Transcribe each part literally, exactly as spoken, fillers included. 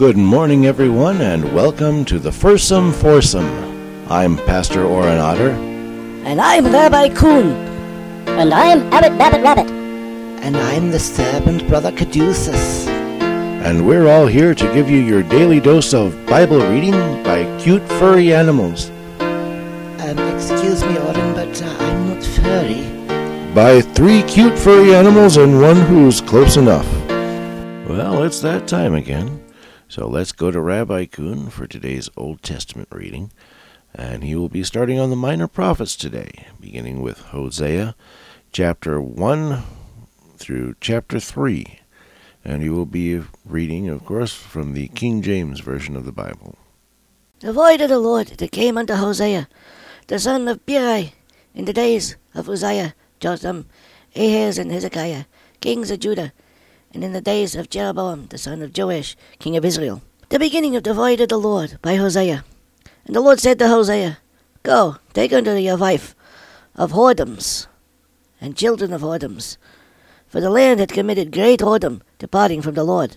Good morning, everyone, and welcome to the Fursome Foursome. I'm Pastor Oren Otter. And I'm Rabbi Kuhn. And I'm Abbot Babbitt Rabbit. And I'm the servant Brother Caduceus. And we're all here to give you your daily dose of Bible reading by cute furry animals. Um, excuse me, Oren, but uh, I'm not furry. By three cute furry animals and one who's close enough. Well, it's that time again. So let's go to Rabbi Kuhn for today's Old Testament reading. And he will be starting on the Minor Prophets today, beginning with Hosea, chapter one through chapter three. And he will be reading, of course, from the King James Version of the Bible. The word of the Lord that came unto Hosea, the son of Beeri, in the days of Uzziah, Jotham, Ahaz, and Hezekiah, kings of Judah, and in the days of Jeroboam, the son of Joash, king of Israel. The beginning of the word of the Lord by Hosea. And the Lord said to Hosea, Go, take unto thee a wife of whoredoms, and children of whoredoms, for the land had committed great whoredom, departing from the Lord.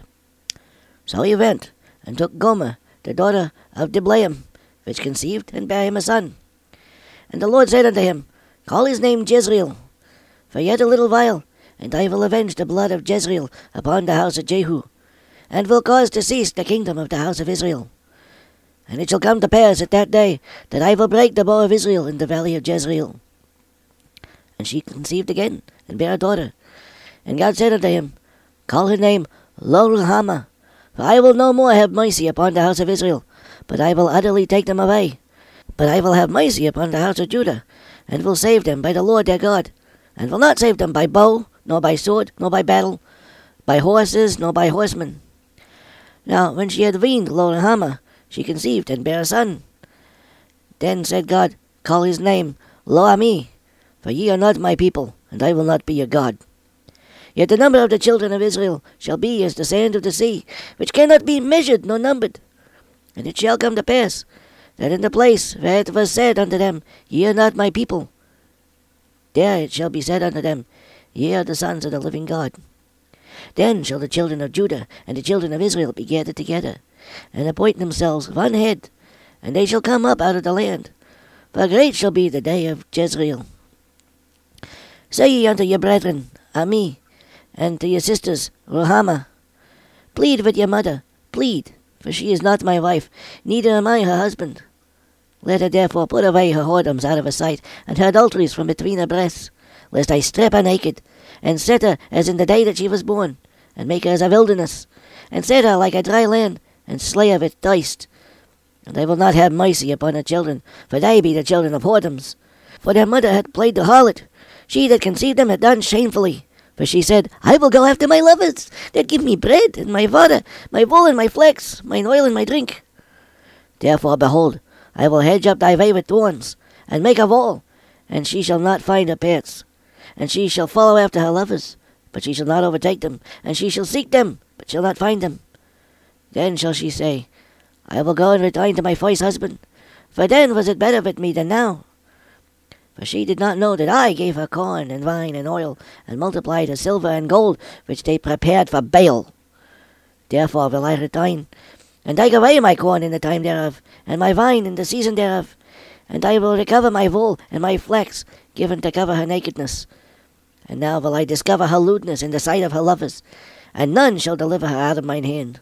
So he went, and took Gomer, the daughter of Diblaim, which conceived, and bare him a son. And the Lord said unto him, Call his name Jezreel, for yet a little while, and I will avenge the blood of Jezreel upon the house of Jehu, and will cause to cease the kingdom of the house of Israel. And it shall come to pass at that day, that I will break the bow of Israel in the valley of Jezreel. And she conceived again, and bare a daughter. And God said unto him, Call her name Lo-ruhamah, for I will no more have mercy upon the house of Israel, but I will utterly take them away. But I will have mercy upon the house of Judah, and will save them by the Lord their God, and will not save them by bow, nor by sword, nor by battle, by horses, nor by horsemen. Now when she had weaned Lo-ruhamah, she conceived and bare a son. Then said God, Call his name Lo-ammi, for ye are not my people, and I will not be your God. Yet the number of the children of Israel shall be as the sand of the sea, which cannot be measured nor numbered. And it shall come to pass, that in the place where it was said unto them, Ye are not my people, there it shall be said unto them, Ye are the sons of the living God. Then shall the children of Judah and the children of Israel be gathered together, and appoint themselves one head, and they shall come up out of the land. For great shall be the day of Jezreel. Say ye unto your brethren, Ammi, and to your sisters, Ruhamah, Plead with your mother, plead, for she is not my wife, neither am I her husband. Let her therefore put away her whoredoms out of her sight, and her adulteries from between her breasts, lest I strip her naked, and set her as in the day that she was born, and make her as a wilderness, and set her like a dry land, and slay her with thirst. And I will not have mercy upon her children, for they be the children of whoredoms. For their mother had played the harlot, she that conceived them had done shamefully. For she said, I will go after my lovers, that give me bread, and my water, my wool and my flax, mine oil and my drink. Therefore, behold, I will hedge up thy way with thorns, and make a wall, and she shall not find her paths. And she shall follow after her lovers, but she shall not overtake them, and she shall seek them, but shall not find them. Then shall she say, I will go and return to my first husband, for then was it better with me than now. For she did not know that I gave her corn and wine and oil, and multiplied her silver and gold, which they prepared for Baal. Therefore will I return, and take away my corn in the time thereof, and my wine in the season thereof, and I will recover my wool and my flax, given to cover her nakedness. And now will I discover her lewdness in the sight of her lovers, and none shall deliver her out of mine hand.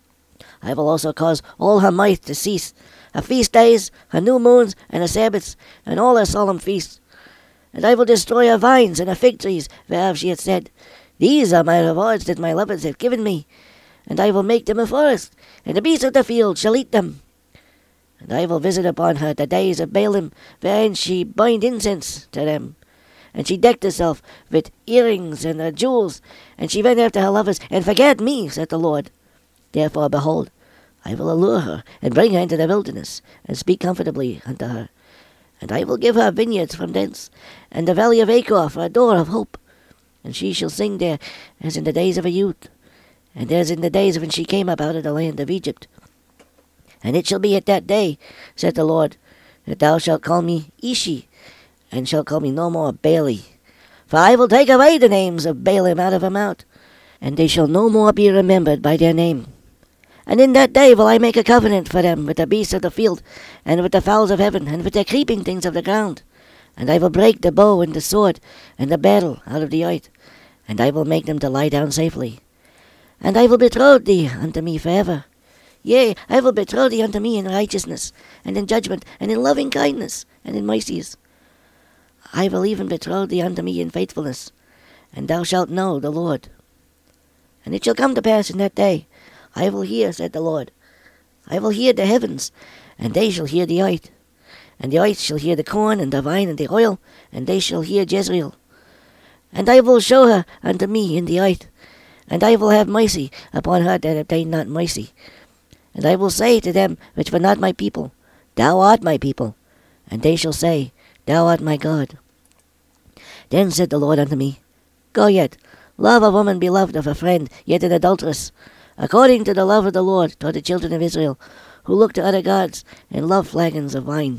I will also cause all her mirth to cease, her feast days, her new moons, and her Sabbaths, and all her solemn feasts. And I will destroy her vines and her fig trees, whereof she hath said, These are my rewards that my lovers have given me. And I will make them a forest, and the beasts of the field shall eat them. And I will visit upon her the days of Baalim, wherein she burned incense to them. And she decked herself with earrings and her jewels, and she went after her lovers, and forgat me, saith the Lord. Therefore, behold, I will allure her, and bring her into the wilderness, and speak comfortably unto her. And I will give her vineyards from thence, and the valley of Achor for a door of hope. And she shall sing there as in the days of her youth, and as in the days when she came up out of the land of Egypt. And it shall be at that day, saith the Lord, that thou shalt call me Ishi, and shalt call me no more Baali. For I will take away the names of Baalim out of her mouth, and they shall no more be remembered by their name. And in that day will I make a covenant for them with the beasts of the field, and with the fowls of heaven, and with the creeping things of the ground. And I will break the bow and the sword and the battle out of the earth, and I will make them to lie down safely. And I will betroth thee unto me for ever. Yea, I will betroth thee unto me in righteousness, and in judgment, and in loving kindness, and in mercies. I will even betroth thee unto me in faithfulness, and thou shalt know the Lord. And it shall come to pass in that day, I will hear, said the Lord. I will hear the heavens, and they shall hear the earth. And the earth shall hear the corn, and the vine, and the oil, and they shall hear Jezreel. And I will show her unto me in the earth, and I will have mercy upon her that obtained not mercy. And I will say to them which were not my people, Thou art my people. And they shall say, Thou art my God. Then said the Lord unto me, Go yet, love a woman beloved of a friend, yet an adulteress, according to the love of the Lord toward the children of Israel, who look to other gods, and love flagons of wine.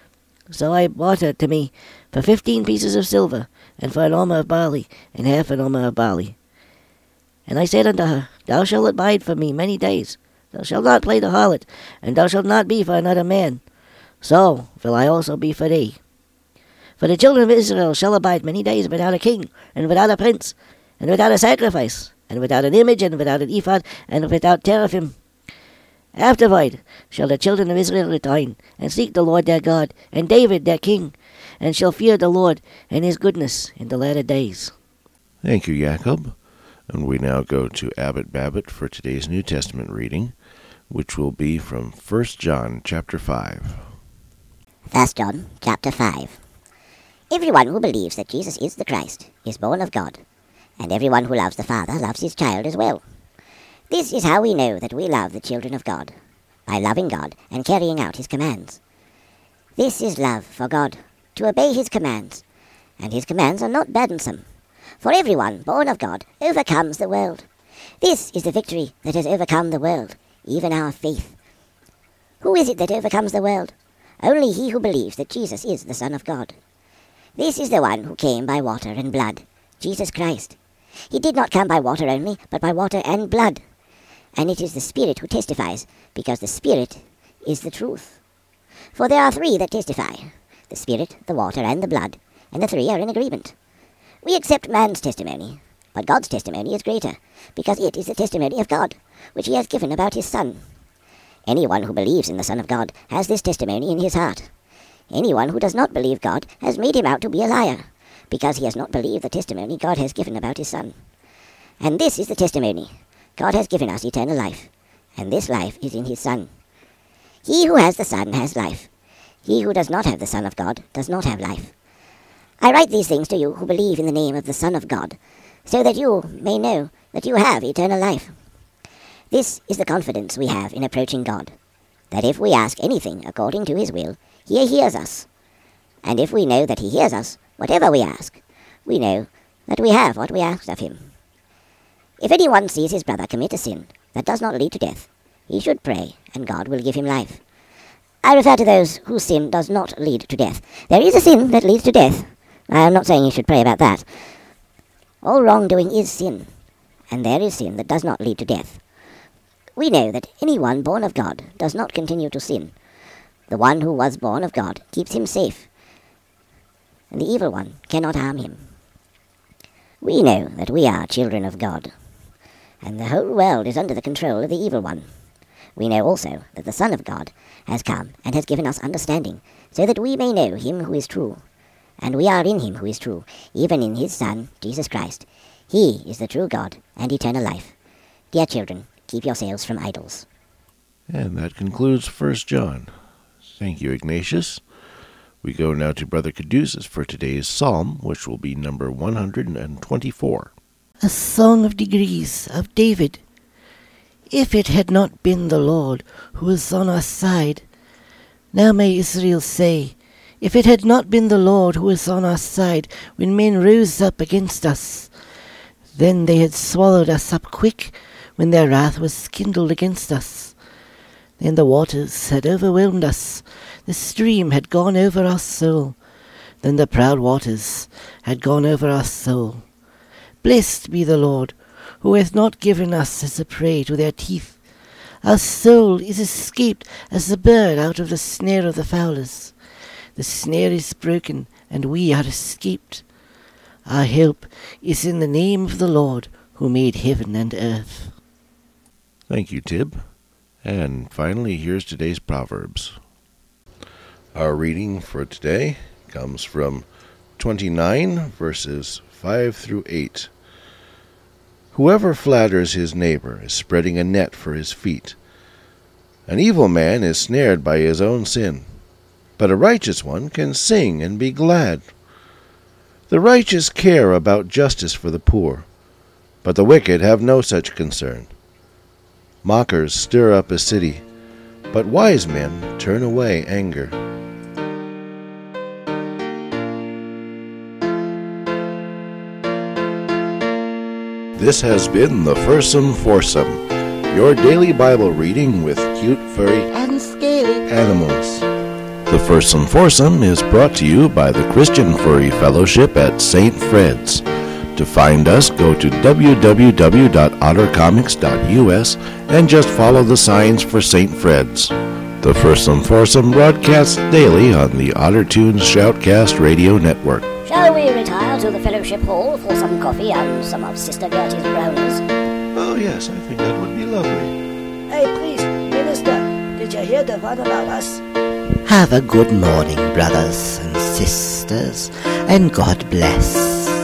So I bought her to me for fifteen pieces of silver, and for an omer of barley, and half an omer of barley. And I said unto her, Thou shalt abide for me many days. Thou shalt not play the harlot, and thou shalt not be for another man. So will I also be for thee. For the children of Israel shall abide many days without a king, and without a prince, and without a sacrifice, and without an image, and without an ephod, and without teraphim. Afterward shall the children of Israel return, and seek the Lord their God, and David their king, and shall fear the Lord and his goodness in the latter days. Thank you, Jacob. And we now go to Abbot Babbitt for today's New Testament reading, which will be from First John chapter five. First John chapter five. Everyone who believes that Jesus is the Christ is born of God, and everyone who loves the Father loves his child as well. This is how we know that we love the children of God, by loving God and carrying out his commands. This is love for God, to obey his commands, and his commands are not burdensome. For everyone born of God overcomes the world. This is the victory that has overcome the world, even our faith. Who is it that overcomes the world? Only he who believes that Jesus is the Son of God. This is the one who came by water and blood, Jesus Christ. He did not come by water only, but by water and blood. And it is the Spirit who testifies, because the Spirit is the truth. For there are three that testify, the Spirit, the water, and the blood, and the three are in agreement. We accept man's testimony, but God's testimony is greater, because it is the testimony of God, which he has given about his Son. Anyone who believes in the Son of God has this testimony in his heart. Anyone who does not believe God has made him out to be a liar, because he has not believed the testimony God has given about his Son. And this is the testimony. God has given us eternal life, and this life is in his Son. He who has the Son has life. He who does not have the Son of God does not have life. I write these things to you who believe in the name of the Son of God, so that you may know that you have eternal life. This is the confidence we have in approaching God, that if we ask anything according to his will, he hears us. And if we know that he hears us, whatever we ask, we know that we have what we asked of him. If anyone sees his brother commit a sin that does not lead to death, he should pray, and God will give him life. I refer to those whose sin does not lead to death. There is a sin that leads to death. I am not saying you should pray about that. All wrongdoing is sin, and there is sin that does not lead to death. We know that anyone born of God does not continue to sin. The one who was born of God keeps him safe, and the evil one cannot harm him. We know that we are children of God, and the whole world is under the control of the evil one. We know also that the Son of God has come and has given us understanding, so that we may know him who is true. And we are in him who is true, even in his Son, Jesus Christ. He is the true God and eternal life. Dear children, keep yourselves from idols. And that concludes First John. Thank you, Ignatius. We go now to Brother Caduceus for today's psalm, which will be number one hundred twenty-four. A song of degrees of David. If it had not been the Lord who was on our side, now may Israel say, if it had not been the Lord who was on our side when men rose up against us, then they had swallowed us up quick when their wrath was kindled against us. Then the waters had overwhelmed us, the stream had gone over our soul, then the proud waters had gone over our soul. Blessed be the Lord, who hath not given us as a prey to their teeth. Our soul is escaped as the bird out of the snare of the fowlers. The snare is broken, and we are escaped. Our help is in the name of the Lord, who made heaven and earth. Thank you, Tib. And finally, here's today's Proverbs. Our reading for today comes from twenty-nine, verses five through eight. Whoever flatters his neighbor is spreading a net for his feet. An evil man is snared by his own sin, but a righteous one can sing and be glad. The righteous care about justice for the poor, but the wicked have no such concern. Mockers stir up a city, but wise men turn away anger. This has been the Fursome Foursome, your daily Bible reading with cute, furry, And scaly animals. The Fursome Foursome is brought to you by the Christian Furry Fellowship at Saint Fred's. To find us, go to w w w dot otter comics dot u s and just follow the signs for Saint Fred's. The Fursome Foursome broadcasts daily on the OtterTunes Shoutcast Radio Network. Shall we retire to the Fellowship Hall for some coffee and some of Sister Gertie's brownies? Oh yes, I think that would be lovely. Hey, please, Minister, did you hear the one about us? Have a good morning, brothers and sisters, and God bless.